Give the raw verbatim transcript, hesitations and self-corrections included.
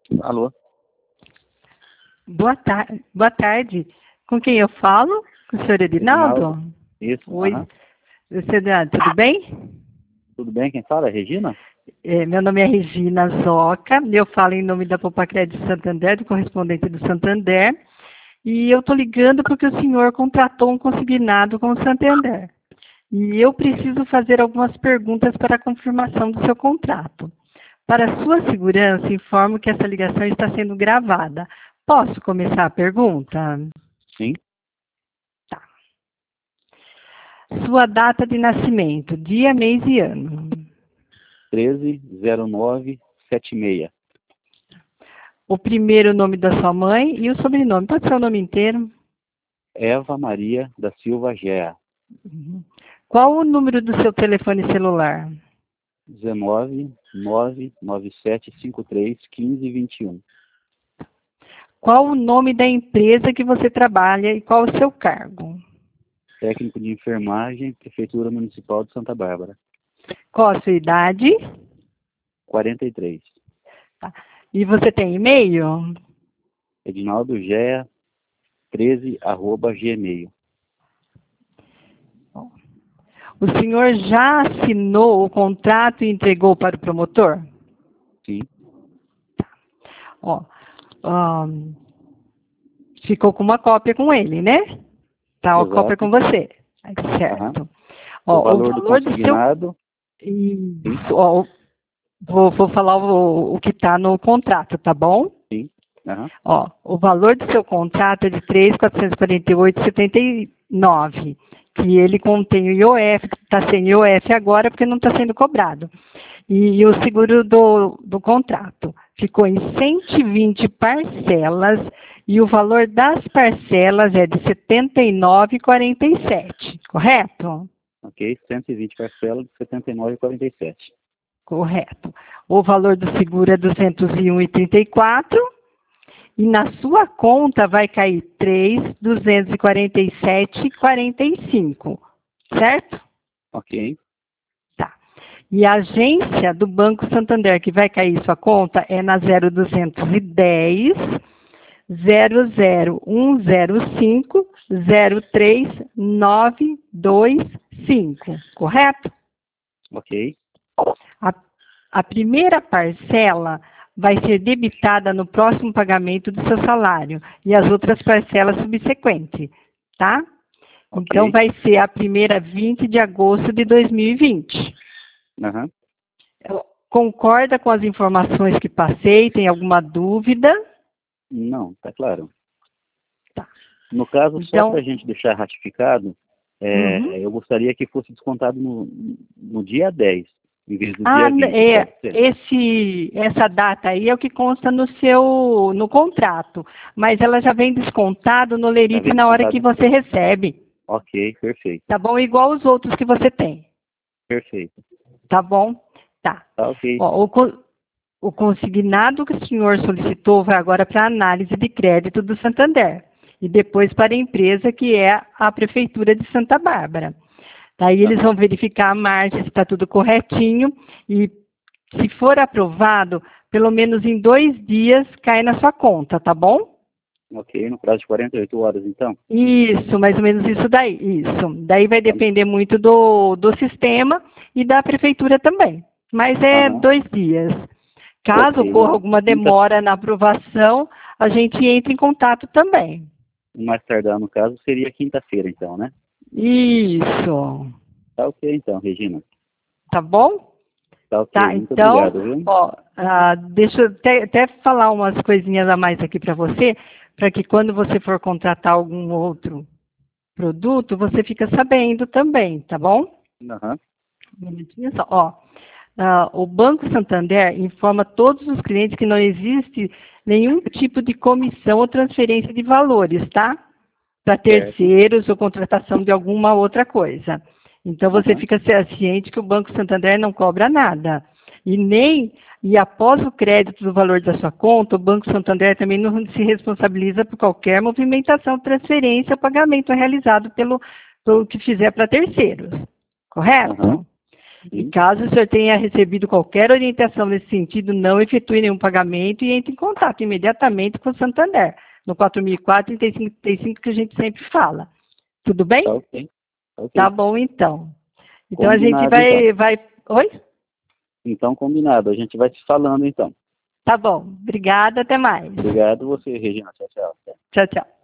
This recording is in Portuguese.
Alô? Boa, tar boa tarde. Com quem eu falo? Com o senhor Edinaldo? Edinaldo. Isso. Oi. Aham. Você, tudo bem? Tudo bem? Quem fala? É Regina? É, meu nome é Regina Zoca. Eu falo em nome da Popacred Santander, do correspondente do Santander. E eu estou ligando porque o senhor contratou um consignado com o Santander. E eu preciso fazer algumas perguntas para a confirmação do seu contrato. Para sua segurança, informo que essa ligação está sendo gravada. Posso começar a pergunta? Sim. Tá. Sua data de nascimento, dia, mês e ano. treze zero nove setenta e seis. O primeiro nome da sua mãe e o sobrenome. Pode ser o nome inteiro? Eva Maria da Silva Gea. Uhum. Qual o número do seu telefone celular? dezenove nove nove sete cinco três um cinco dois um. Qual o nome da empresa que você trabalha e qual o seu cargo? Técnico de enfermagem, Prefeitura Municipal de Santa Bárbara. Qual a sua idade? quarenta e três. Tá. E você tem e-mail? Edinaldo Gea treze arroba gmail. O senhor já assinou o contrato e entregou para o promotor? Sim. Ó, um, ficou com uma cópia com ele, né? Tá, a cópia com você. Certo. Uhum. Ó, o valor o valor do do seu... Isso, ó, vou, vou falar o, o que está no contrato, tá bom? Sim. Uhum. Ó, o valor do seu contrato é de três mil quatrocentos e quarenta e oito reais e setenta e nove centavos, que ele contém o I O F, que está sem I O F agora porque não está sendo cobrado. E, e o seguro do, do contrato ficou em cento e vinte parcelas e o valor das parcelas é de setenta e nove reais e quarenta e sete centavos, correto? Ok, cento e vinte parcelas de setenta e nove reais e quarenta e sete centavos. Correto. O valor do seguro é duzentos e um reais e trinta e quatro centavos. E na sua conta vai cair três mil duzentos e quarenta e sete reais e quarenta e cinco centavos, certo? Ok. Tá. E a agência do Banco Santander que vai cair sua conta é na zero duzentos e dez, zero zero um zero cinco, zero três nove dois cinco, correto? Ok. A, a primeira parcela vai ser debitada no próximo pagamento do seu salário e as outras parcelas subsequentes, tá? Okay. Então, vai ser a primeira vinte de agosto de dois mil e vinte. Uhum. Concorda com as informações que passei? Tem alguma dúvida? Não, tá claro. Tá. No caso, então, só para a gente deixar ratificado, é, uhum. eu gostaria que fosse descontado no, no dia dez. Em vez do ah, dia vinte, é, esse, essa data aí é o que consta no seu, no contrato, mas ela já vem descontado no Lerite na hora que você recebe. Ok, perfeito. Tá bom? Igual os outros que você tem. Perfeito. Tá bom? Tá. Tá ok. Ó, o, o consignado que o senhor solicitou vai agora para a análise de crédito do Santander e depois para a empresa que é a Prefeitura de Santa Bárbara. Daí eles vão verificar a margem, se está tudo corretinho, e se for aprovado, pelo menos em dois dias cai na sua conta, tá bom? Ok, no prazo de quarenta e oito horas, então? Isso, mais ou menos isso daí, isso. Daí vai depender muito do, do sistema e da prefeitura também, mas é Uhum. dois dias. Caso okay. ocorra alguma demora na aprovação, a gente entra em contato também. Mais tardar, no caso, seria quinta-feira, então, né? Isso. Tá ok, então, Regina. Tá bom? Tá ok, tá, muito então, obrigado, viu? Ó, ah, deixa eu até, até falar umas coisinhas a mais aqui para você, para que quando você for contratar algum outro produto, você fica sabendo também, tá bom? Uhum. Um minutinho só. Ó, ah, o Banco Santander informa todos os clientes que não existe nenhum tipo de comissão ou transferência de valores, tá? Para terceiros ou contratação de alguma outra coisa. Então, você uhum. fica ciente que o Banco Santander não cobra nada. E nem, e após o crédito do valor da sua conta, o Banco Santander também não se responsabiliza por qualquer movimentação, transferência ou pagamento realizado pelo, pelo que fizer para terceiros. Correto? Uhum. E caso o senhor tenha recebido qualquer orientação nesse sentido, não efetue nenhum pagamento e entre em contato imediatamente com o Santander, no quatro mil e quatro, trinta e cinco trinta e cinco, que a gente sempre fala. Tudo bem? Tá ok. Tá, okay. Tá bom, então. Então Combinado, a gente vai, então. vai... Oi? Então, combinado. A gente vai se falando, então. Tá bom. Obrigada, até mais. Obrigado você, Regina. Tchau, tchau. Tchau, tchau.